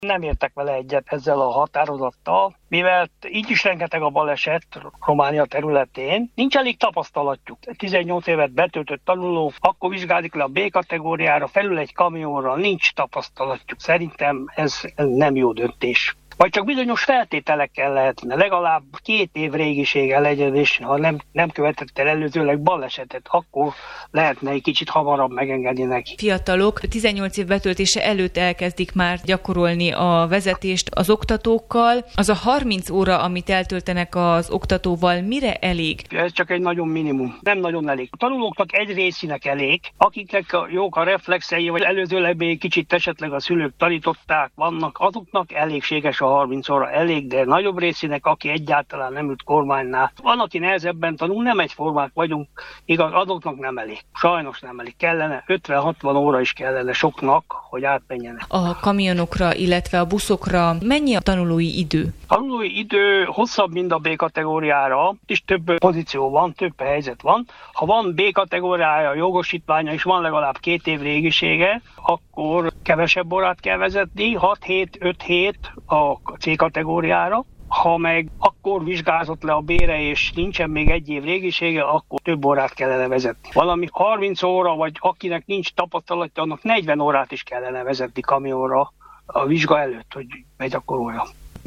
Nem értek vele egyet ezzel a határozattal, mivel így is rengeteg a baleset Románia területén, nincs elég tapasztalatjuk. 18 évet betöltött tanuló, akkor vizsgázik le a B kategóriára, felül egy kamionra, nincs tapasztalatjuk. Szerintem ez nem jó döntés. Vagy csak bizonyos feltételekkel lehetne, legalább 2 év régisége legyen, és ha nem követett el előzőleg balesetet, akkor lehetne egy kicsit hamarabb megengedni neki. Fiatalok 18 év betöltése előtt elkezdik már gyakorolni a vezetést az oktatókkal. Az a 30 óra, amit eltöltenek az oktatóval, mire elég? Ez csak egy nagyon minimum, nem nagyon elég. A tanulóknak egy részének elég, akiknek jók a reflexei, vagy előzőleg még kicsit esetleg a szülők tanították, vannak, azoknak elégséges a 30 óra elég, de nagyobb részének, aki egyáltalán nem ült kormánynál. Van, aki nehezebben tanul, nem egyformák vagyunk, igaz, azoknak nem elég. Sajnos nem elég. Kellene 50-60 óra is kellene soknak, hogy átmenjenek. A kamionokra, illetve a buszokra mennyi a tanulói idő? A tanulói idő hosszabb, mint a B kategóriára, és több pozíció van, több helyzet van. Ha van B kategóriája, jogosítványa, és van legalább 2 év régisége, akkor kevesebb órát kell vezetni, 6 hét, 5 hét a C kategóriára. Ha meg akkor vizsgázott le a B-re, és nincsen még 1 év régisége, akkor több órát kellene vezetni. Valami 30 óra, vagy akinek nincs tapasztalatja, annak 40 órát is kellene vezetni kamionra a vizsga előtt, hogy begyakorolja.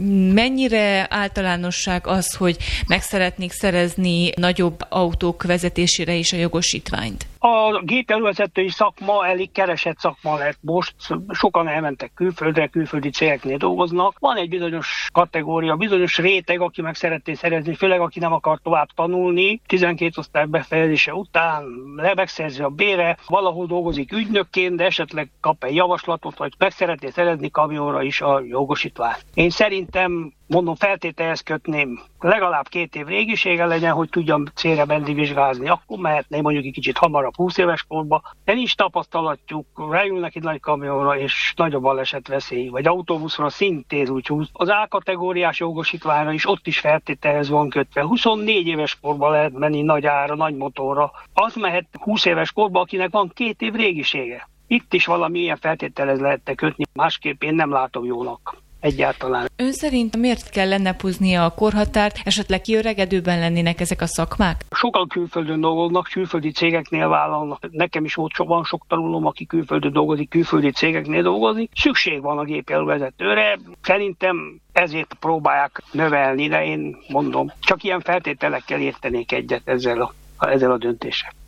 Mennyire általánosság az, hogy meg szeretnék szerezni nagyobb autók vezetésére is a jogosítványt? A gépjárművezetői szakma elég keresett szakma lett most. Sokan elmentek külföldre, külföldi cégeknél dolgoznak. Van egy bizonyos kategória, bizonyos réteg, aki meg szeretné szerezni, főleg aki nem akar tovább tanulni. 12 osztály befejezése után megszerzi a B-re, valahol dolgozik ügynökként, de esetleg kap egy javaslatot, vagy meg szeretné szerezni kamionra is a jogosítványt. Én szerintem feltételhez kötném, legalább 2 év régisége legyen, hogy tudjam célra menni vizsgázni. Akkor mehetné mondjuk egy kicsit hamarabb 20 éves korba, de nincs tapasztalatjuk, ráülnek egy nagy kamionra, és nagyobb baleset veszély, vagy autóbuszra szintén úgy húz. Az A kategóriás jogosítványra is ott is feltételhez van kötve. 24 éves korba lehet menni nagy ára, nagy motorra. Az mehet 20 éves korba, akinek van 2 év régisége. Itt is valami ilyen feltételhez lehetne kötni, másképp én nem látom jónak. Egyáltalán. Ön szerint miért kell lennepúznia a korhatárt? Esetleg kiöregedőben lennének ezek a szakmák? Sokan külföldön dolgoznak, külföldi cégeknél vállalnak. Nekem is van sok tanulóm, aki külföldön dolgozik, külföldi cégeknél dolgozik. Szükség van a gépjárművezetőre. Szerintem ezért próbálják növelni, de én mondom, csak ilyen feltételekkel értenék egyet ezzel a döntéssel.